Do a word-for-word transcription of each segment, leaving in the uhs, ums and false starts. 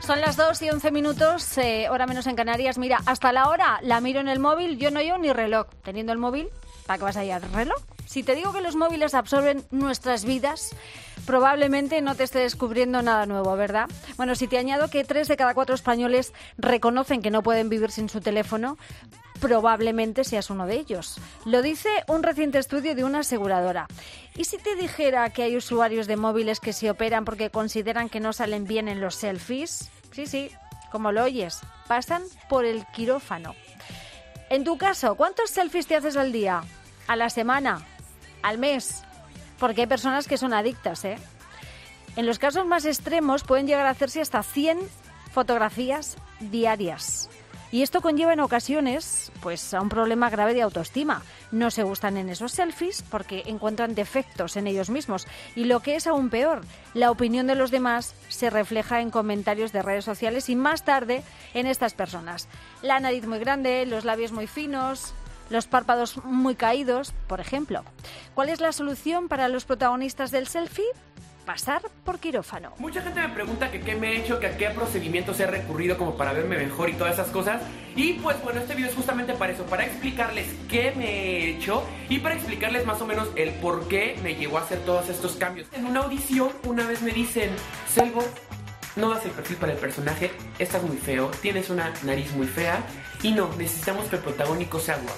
Son las dos y once minutos, eh, hora menos en Canarias. Mira, hasta la hora la miro en el móvil, yo no llevo ni reloj. Teniendo el móvil, ¿para qué vas a llevar reloj? Si te digo que los móviles absorben nuestras vidas, probablemente no te esté descubriendo nada nuevo, ¿verdad? Bueno, si te añado que tres de cada cuatro españoles reconocen que no pueden vivir sin su teléfono, probablemente seas uno de ellos. Lo dice un reciente estudio de una aseguradora. ¿Y si te dijera que hay usuarios de móviles que se operan porque consideran que no salen bien en los selfies? Sí, sí, como lo oyes, pasan por el quirófano. En tu caso, ¿cuántos selfies te haces al día? ¿A la semana? ¿Al mes? Porque hay personas que son adictas, ¿eh? En los casos más extremos pueden llegar a hacerse hasta cien fotografías diarias. Y esto conlleva en ocasiones pues, a un problema grave de autoestima. No se gustan en esos selfies porque encuentran defectos en ellos mismos. Y lo que es aún peor, la opinión de los demás se refleja en comentarios de redes sociales y más tarde en estas personas. La nariz muy grande, los labios muy finos, los párpados muy caídos, por ejemplo. ¿Cuál es la solución para los protagonistas del selfie? Pasar por quirófano. Mucha gente me pregunta que qué me he hecho, que a qué procedimientos he recurrido como para verme mejor y todas esas cosas. Y pues bueno, este video es justamente para eso, para explicarles qué me he hecho y para explicarles más o menos el por qué me llegó a hacer todos estos cambios. En una audición una vez me dicen, Selvo, no das el perfil para el personaje, estás muy feo, tienes una nariz muy fea y no, necesitamos que el protagónico sea guapo.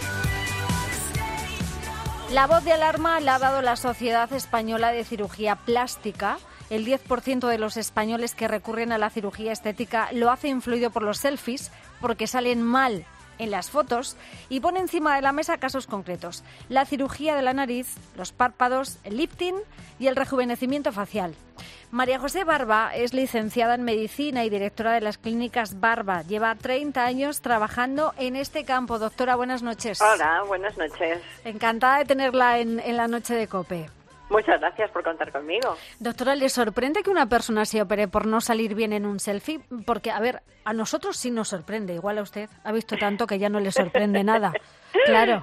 La voz de alarma la ha dado la Sociedad Española de Cirugía Plástica. El diez por ciento de los españoles que recurren a la cirugía estética lo hace influido por los selfies porque salen mal en las fotos y pone encima de la mesa casos concretos. La cirugía de la nariz, los párpados, el lifting y el rejuvenecimiento facial. María José Barba es licenciada en Medicina y directora de las clínicas Barba. Lleva treinta años trabajando en este campo. Doctora, buenas noches. Hola, buenas noches. Encantada de tenerla en, en la noche de COPE. Muchas gracias por contar conmigo. Doctora, ¿le sorprende que una persona se opere por no salir bien en un selfie? Porque, a ver, a nosotros sí nos sorprende. Igual a usted ha visto tanto que ya no le sorprende nada. Claro.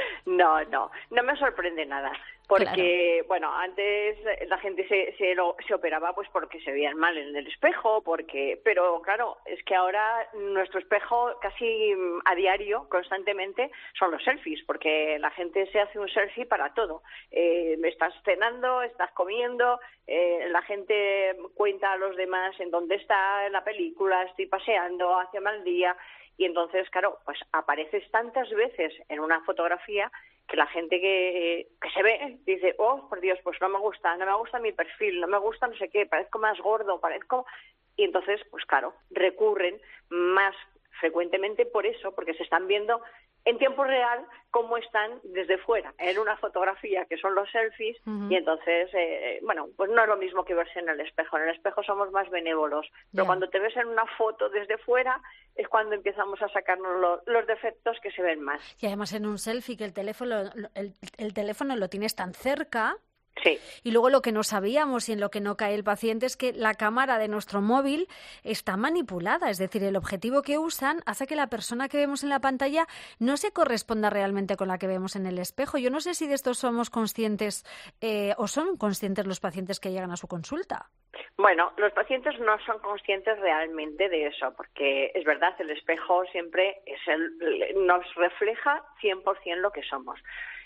No, no, no me sorprende nada. Porque, claro, bueno, antes la gente se, se, lo, se operaba pues porque se veían mal en el espejo, porque, pero claro, es que ahora nuestro espejo casi a diario, constantemente, son los selfies, porque la gente se hace un selfie para todo. Eh, estás cenando, estás comiendo, eh, la gente cuenta a los demás en dónde está en la película, estoy paseando, hace mal día, y entonces, claro, pues apareces tantas veces en una fotografía que la gente que, que se ve dice, oh, por Dios, pues no me gusta, no me gusta mi perfil, no me gusta no sé qué, parezco más gordo, parezco... Y entonces, pues claro, recurren más frecuentemente por eso, porque se están viendo en tiempo real cómo están desde fuera, en una fotografía que son los selfies, uh-huh. Y entonces, eh, bueno, pues no es lo mismo que verse en el espejo. En el espejo somos más benévolos, pero yeah. Cuando te ves en una foto desde fuera es cuando empezamos a sacarnos lo, los defectos que se ven más. Y además en un selfie que el teléfono, el, el teléfono lo tienes tan cerca. Sí. Y luego lo que no sabíamos y en lo que no cae el paciente es que la cámara de nuestro móvil está manipulada, es decir, el objetivo que usan hace que la persona que vemos en la pantalla no se corresponda realmente con la que vemos en el espejo. Yo no sé si de esto somos conscientes eh, o son conscientes los pacientes que llegan a su consulta. Bueno, los pacientes no son conscientes realmente de eso, porque es verdad, el espejo siempre es el, nos refleja cien por ciento lo que somos.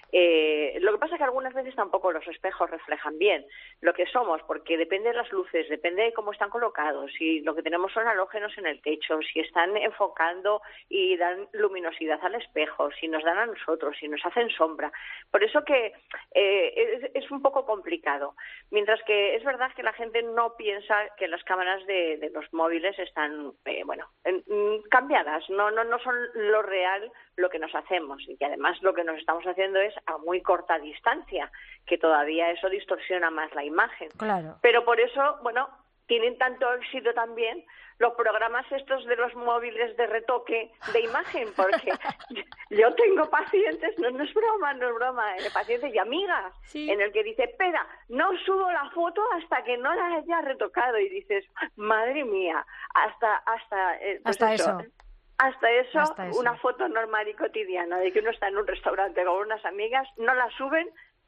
Eh, lo que pasa es que algunas veces tampoco los espejos reflejan bien lo que somos, porque depende de las luces, depende de cómo están colocados, si lo que tenemos son halógenos en el techo, si están enfocando y dan luminosidad al espejo, si nos dan a nosotros, si nos hacen sombra. Por eso que eh, es, es un poco complicado. Mientras que es verdad que la gente no piensa que las cámaras de, de los móviles están, eh, bueno, en, cambiadas, no, no, no son lo real lo que nos hacemos, y que además lo que nos estamos haciendo es a muy corta distancia, que todavía eso distorsiona más la imagen. Claro. Pero por eso, bueno, tienen tanto éxito también los programas estos de los móviles de retoque de imagen, porque yo tengo pacientes, no, no es broma, no es broma, eh, pacientes y amigas, sí, en el que dice, espera, no subo la foto hasta que no la haya retocado, y dices, madre mía, hasta hasta, eh, pues hasta eso. eso. Hasta eso, Hasta eso, una foto normal y cotidiana de que uno está en un restaurante con unas amigas, no la suben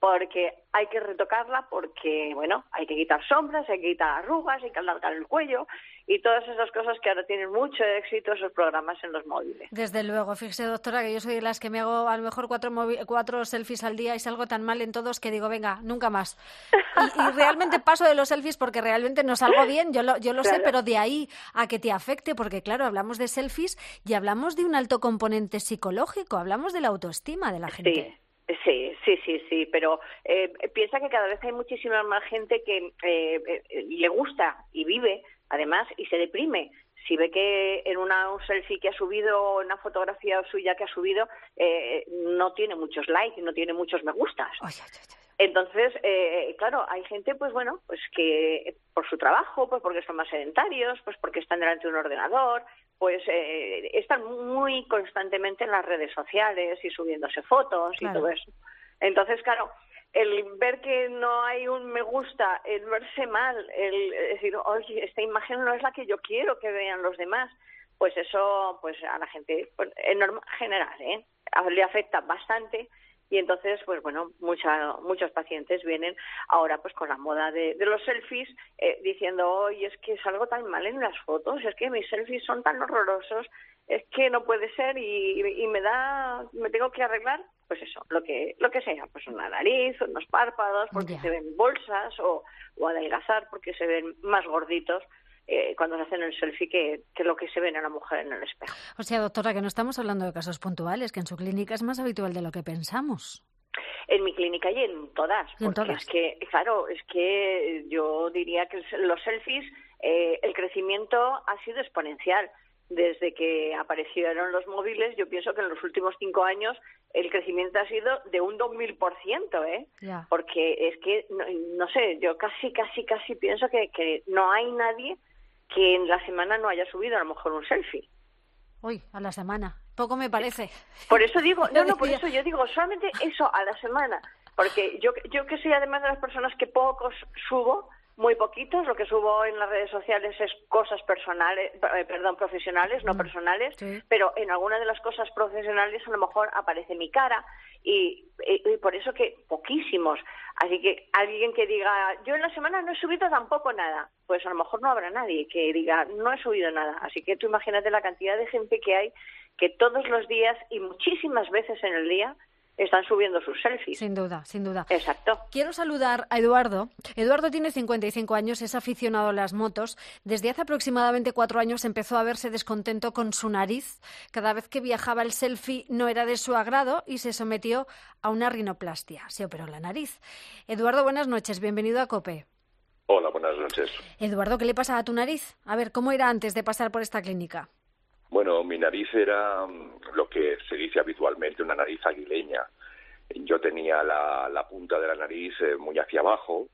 porque hay que retocarla, porque, bueno, hay que quitar sombras, hay que quitar arrugas, hay que alargar el cuello y todas esas cosas que ahora tienen mucho éxito esos programas en los móviles. Desde luego, fíjese, doctora, que yo soy de las que me hago a lo mejor cuatro, movi- cuatro selfies al día y salgo tan mal en todos que digo, venga, nunca más. Y, y realmente paso de los selfies porque realmente no salgo bien, yo lo, yo lo claro. sé, pero de ahí a que te afecte, porque claro, hablamos de selfies y hablamos de un alto componente psicológico, hablamos de la autoestima de la gente. Sí. Sí, sí, sí, sí, pero eh, piensa que cada vez hay muchísima más gente que eh, eh, le gusta y vive, además, y se deprime. Si ve que en una, un selfie que ha subido, una fotografía suya que ha subido, eh, no tiene muchos likes, no tiene muchos me gustas. Ay, ay, ay. Entonces, eh, claro, hay gente, pues bueno, pues que por su trabajo, pues porque son más sedentarios, pues porque están delante de un ordenador, pues eh, están muy constantemente en las redes sociales y subiéndose fotos claro. y todo eso. Entonces, claro, el ver que no hay un me gusta, el verse mal, el decir, oye, esta imagen no es la que yo quiero que vean los demás, pues eso, pues a la gente, pues, en norma general, ¿eh? le afecta bastante. Y entonces, pues bueno, mucha, muchos pacientes vienen ahora pues con la moda de, de los selfies eh, diciendo, oye, es que salgo tan mal en las fotos, es que mis selfies son tan horrorosos, es que no puede ser y, y me da, me tengo que arreglar, pues eso, lo que lo que sea, pues una nariz, unos párpados, porque yeah. se ven bolsas o, o adelgazar porque se ven más gorditos. Eh, cuando se hacen el selfie que, que lo que se ve en la mujer en el espejo. O sea, doctora, que no estamos hablando de casos puntuales, que en su clínica es más habitual de lo que pensamos. En mi clínica y en todas. ¿Y en porque todas? Es que, claro, es que yo diría que los selfies, eh, el crecimiento ha sido exponencial. Desde que aparecieron los móviles, yo pienso que en los últimos cinco años el crecimiento ha sido de un dos mil por ciento, ¿eh? Yeah. Porque es que, no, no sé, yo casi, casi, casi pienso que, que no hay nadie que en la semana no haya subido a lo mejor un selfie. Uy, a la semana. Poco me parece. Por eso digo, no, no, por eso yo digo, solamente eso a la semana. Porque yo, yo que soy además de las personas que pocos subo, muy poquitos, lo que subo en las redes sociales es cosas personales, eh, perdón, profesionales, no personales, sí. pero en algunas de las cosas profesionales a lo mejor aparece mi cara y, y, y por eso que poquísimos. Así que alguien que diga, yo en la semana no he subido tampoco nada, pues a lo mejor no habrá nadie que diga, no he subido nada. Así que tú imagínate la cantidad de gente que hay que todos los días y muchísimas veces en el día están subiendo sus selfies. Sin duda, sin duda. Exacto. Quiero saludar a Eduardo. Eduardo tiene cincuenta y cinco años, es aficionado a las motos. Desde hace aproximadamente cuatro años empezó a verse descontento con su nariz. Cada vez que viajaba el selfie no era de su agrado y se sometió a una rinoplastia. Se operó la nariz. Eduardo, buenas noches. Bienvenido a COPE. Hola, buenas noches. Eduardo, ¿qué le pasa a tu nariz? A ver, ¿cómo era antes de pasar por esta clínica? Bueno, mi nariz era lo que se dice habitualmente una nariz aguileña. Yo tenía la, la punta de la nariz eh, muy hacia abajo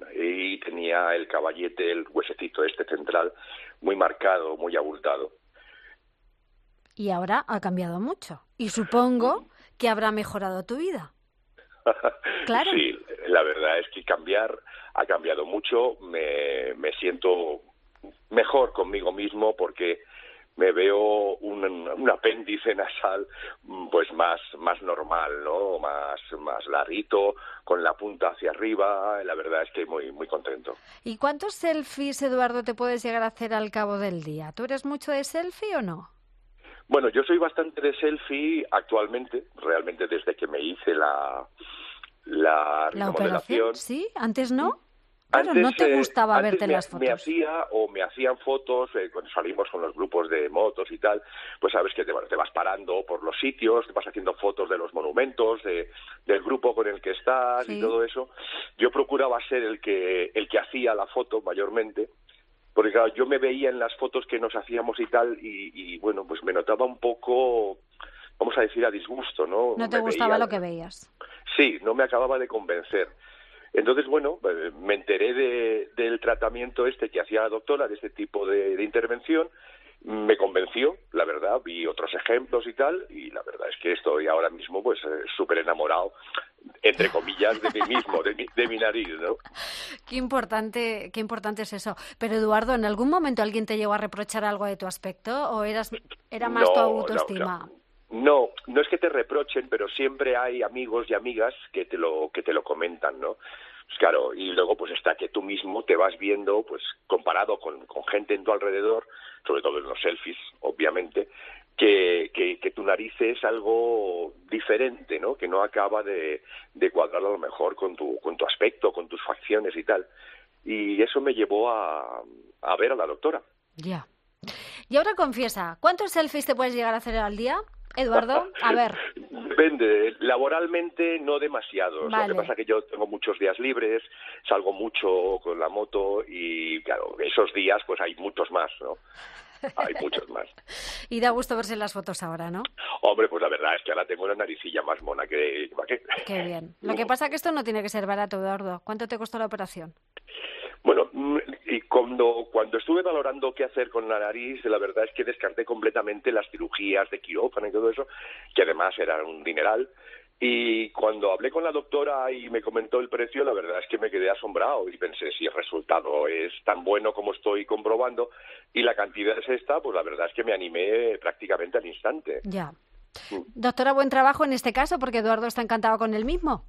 y tenía el caballete, el huesecito este central, muy marcado, muy abultado. Y ahora ha cambiado mucho. Y supongo que habrá mejorado tu vida. Claro. Sí, la verdad es que cambiar ha cambiado mucho. Me, me siento mejor conmigo mismo porque me veo un, un apéndice nasal pues más más normal, ¿no? Más más larguito, con la punta hacia arriba. La verdad es que muy muy contento. ¿Y cuántos selfies, Eduardo, te puedes llegar a hacer al cabo del día? ¿Tú eres mucho de selfie o no? Bueno, yo soy bastante de selfie actualmente, realmente desde que me hice la la, ¿La operación? ¿Sí? ¿Antes no? Claro, Antes, no te gustaba eh, verte me, las fotos. Me hacía o me hacían fotos eh, cuando salimos con los grupos de motos y tal, pues sabes que te, te vas parando por los sitios, te vas haciendo fotos de los monumentos, de, del grupo con el que estás sí. y todo eso. Yo procuraba ser el que el que hacía la foto mayormente, porque claro, yo me veía en las fotos que nos hacíamos y tal y, y bueno, pues me notaba un poco, vamos a decir, a disgusto, ¿no? No te me gustaba veía, lo que veías. Sí, no me acababa de convencer. Entonces, bueno, me enteré de, del tratamiento este que hacía la doctora, de este tipo de, de intervención, me convenció, la verdad, vi otros ejemplos y tal, y la verdad es que estoy ahora mismo pues súper enamorado, entre comillas, de mí mismo, de mi, de mi nariz, ¿no? Qué importante, qué importante es eso. Pero, Eduardo, ¿en algún momento alguien te llegó a reprochar algo de tu aspecto o eras era más no, tu autoestima? No, no. No, no es que te reprochen, pero siempre hay amigos y amigas que te lo que te lo comentan, ¿no? Pues claro, y luego pues está que tú mismo te vas viendo, pues comparado con, con gente en tu alrededor, sobre todo en los selfies, obviamente, que, que, que tu nariz es algo diferente, ¿no? Que no acaba de, de cuadrar a lo mejor con tu, con tu aspecto, con tus facciones y tal. Y eso me llevó a, a ver a la doctora. Ya. Y ahora confiesa, ¿cuántos selfies te puedes llegar a hacer al día, Eduardo? A ver. Depende. Laboralmente no demasiados. Vale. Lo que pasa es que yo tengo muchos días libres, salgo mucho con la moto y, claro, esos días pues hay muchos más, ¿no? Hay muchos más. Y da gusto verse en las fotos ahora, ¿no? Hombre, pues la verdad es que ahora tengo una naricilla más mona que... ¿Qué, Qué bien. Lo que pasa es que esto no tiene que ser barato, Eduardo. ¿Cuánto te costó la operación? Bueno, y cuando, cuando estuve valorando qué hacer con la nariz, la verdad es que descarté completamente las cirugías de quirófano y todo eso, que además eran un dineral. Y cuando hablé con la doctora y me comentó el precio, la verdad es que me quedé asombrado y pensé, si el resultado es tan bueno como estoy comprobando y la cantidad es esta, pues la verdad es que me animé prácticamente al instante. Ya. Doctora, buen trabajo en este caso, porque Eduardo está encantado con el mismo.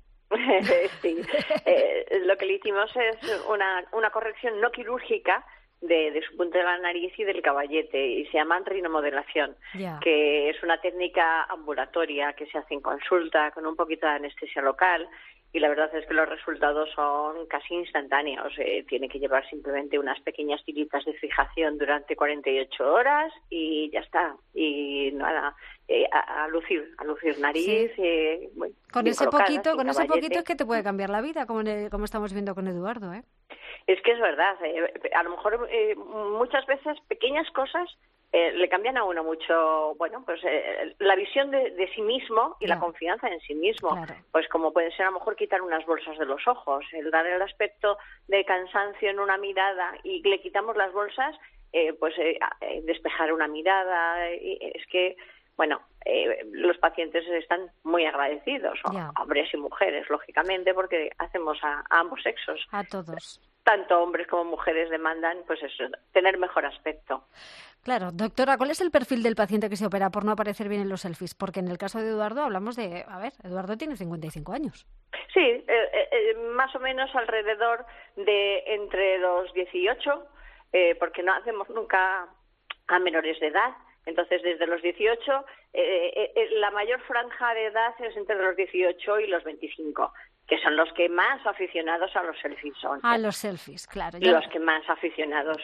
Sí, eh, lo que le hicimos es una, una corrección no quirúrgica de, de su punto de la nariz y del caballete, y se llama rinomodelación, yeah. que es una técnica ambulatoria que se hace en consulta con un poquito de anestesia local, y la verdad es que los resultados son casi instantáneos. Eh, tiene que llevar simplemente unas pequeñas tiritas de fijación durante cuarenta y ocho horas y ya está. Y nada, eh, a, a lucir, a lucir nariz. Sí. Eh, bueno, con ese poquito, con ese poquito es que te puede cambiar la vida, como, en, como estamos viendo con Eduardo, ¿eh? Es que es verdad. Eh, a lo mejor eh, muchas veces pequeñas cosas Eh, le cambian a uno mucho, bueno, pues eh, la visión de, de sí mismo y claro. la confianza en sí mismo. Claro. Pues como puede ser a lo mejor quitar unas bolsas de los ojos, el dar el aspecto de cansancio en una mirada y le quitamos las bolsas, eh, pues eh, eh, despejar una mirada. Eh, es que, bueno, eh, los pacientes están muy agradecidos, yeah. hombres y mujeres, lógicamente, porque hacemos a, a ambos sexos. A todos. Tanto hombres como mujeres demandan, pues eso, tener mejor aspecto. Claro, doctora, ¿cuál es el perfil del paciente que se opera por no aparecer bien en los selfies? Porque en el caso de Eduardo hablamos de, a ver, Eduardo tiene cincuenta y cinco años. Sí, eh, eh, más o menos alrededor de entre los dieciocho, eh, porque no hacemos nunca a menores de edad. Entonces, desde los dieciocho, eh, eh, la mayor franja de edad es entre los dieciocho y los veinticinco, que son los que más aficionados a los selfies son. A los selfies, claro. Ya. Los que más aficionados.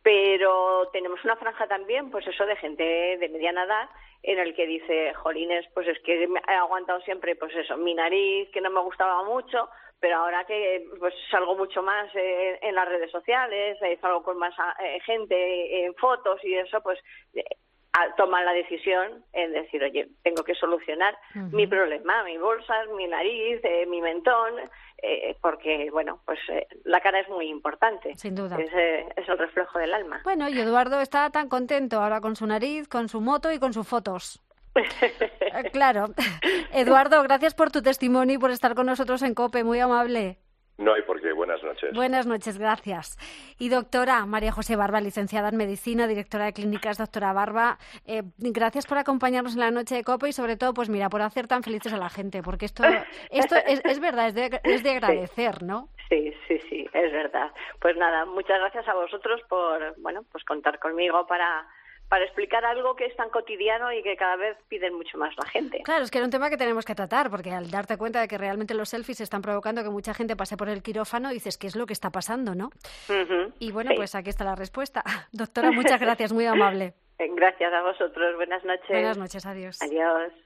Pero tenemos una franja también, pues eso, de gente de mediana edad, en el que dice, jolines, pues es que he aguantado siempre, pues eso, mi nariz, que no me gustaba mucho, pero ahora que pues salgo mucho más eh, en las redes sociales, eh, salgo con más eh, gente en fotos y eso, pues... Eh, toman la decisión en decir, oye, tengo que solucionar uh-huh. mi problema, mis bolsas, mi nariz, eh, mi mentón, eh, porque, bueno, pues eh, la cara es muy importante. Sin duda. Es, eh, es el reflejo del alma. Bueno, y Eduardo está tan contento ahora con su nariz, con su moto y con sus fotos. eh, claro. Eduardo, gracias por tu testimonio y por estar con nosotros en COPE, muy amable. No hay por qué. Buenas noches. Buenas noches, gracias. Y doctora María José Barba, licenciada en Medicina, directora de Clínicas, doctora Barba, eh, gracias por acompañarnos en la noche de COPE y sobre todo, pues mira, por hacer tan felices a la gente, porque esto esto es, es verdad, es de, es de agradecer, ¿no? Sí, sí, sí, es verdad. Pues nada, muchas gracias a vosotros por, bueno, pues contar conmigo para... para explicar algo que es tan cotidiano y que cada vez piden mucho más la gente. Claro, es que era un tema que tenemos que tratar, porque al darte cuenta de que realmente los selfies están provocando que mucha gente pase por el quirófano, dices, ¿qué es lo que está pasando, no? Uh-huh. Y bueno, sí. pues aquí está la respuesta. Doctora, muchas gracias, muy amable. Gracias a vosotros, buenas noches. Buenas noches, adiós. Adiós.